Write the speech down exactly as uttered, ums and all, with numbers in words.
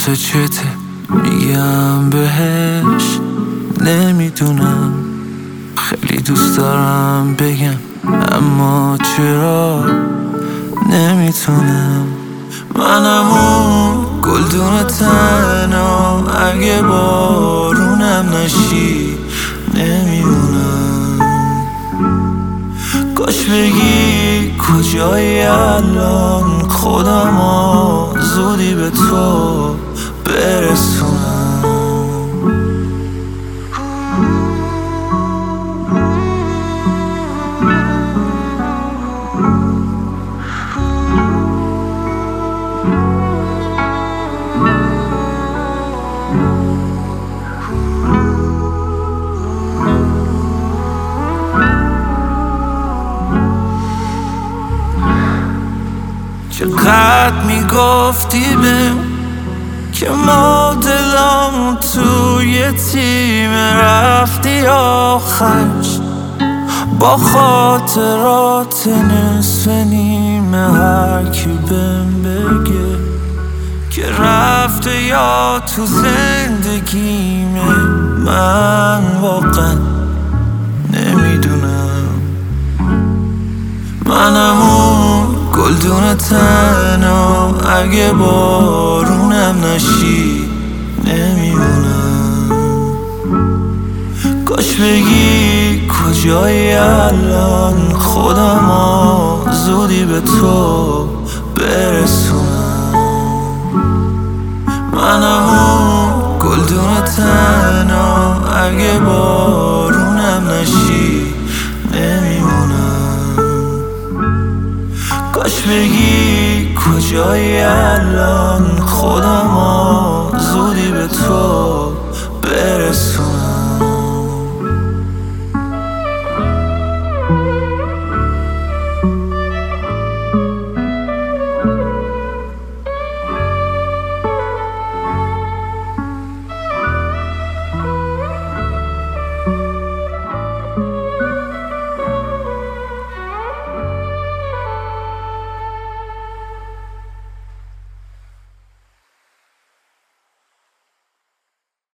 واسه چته میگم بهش نمیدونم، خیلی دوست دارم بگم اما چرا نمیتونم. منم اون گلدون تنها، اگه بارونم نشی نمیمونم. کاش بگی کجایی الان، خودمو زودی به تو برسونم. چقدر میگفتی بهم که ما دلامون توی تیم، رفتی آخرش با خاطرات نصف نیمه. هر کی بهم بگه که رفته یا تو زندگیمه، من واقعا نمیدونم. منم اون گلدون تنها، اگه بارونم نشی نمیمونم. کاش بگی کجایی الان، خودمو زودی به تو برسونم. منم اون گلدون تنها، اگه بارونم نشی نمیمونم. کاش بگی کجایی الان، خودمو زودی به تو برسونم.